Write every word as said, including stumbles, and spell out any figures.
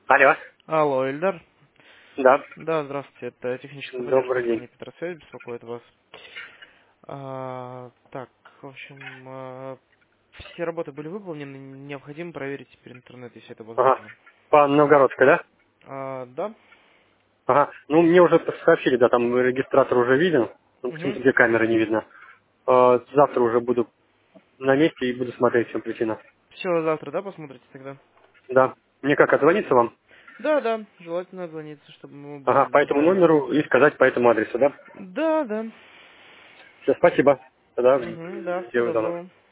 Алло. Алло, Ильдар. Да. Да, здравствуйте. Это техническая поддержка Добрый день. компании Петросвязь беспокоит вас. А, так, в общем, а, все работы были выполнены. Необходимо проверить теперь интернет, если это Ага. возможно. По Новгородской, да? А, да. Ага. Ну, мне уже сообщили, да, там регистратор уже виден. Ну, Угу. почему-то где камеры не видно. Э, Завтра уже буду на месте и буду смотреть, в чем причина. Все, завтра, да, посмотрите тогда? Да. Мне как, отзвониться вам? Да, да, желательно звониться, чтобы мы Ага, были по этому детально. номеру и сказать по этому адресу, да? Да, да. Все, спасибо. Тогда Угу, да, всего сделаю звонок. доброго.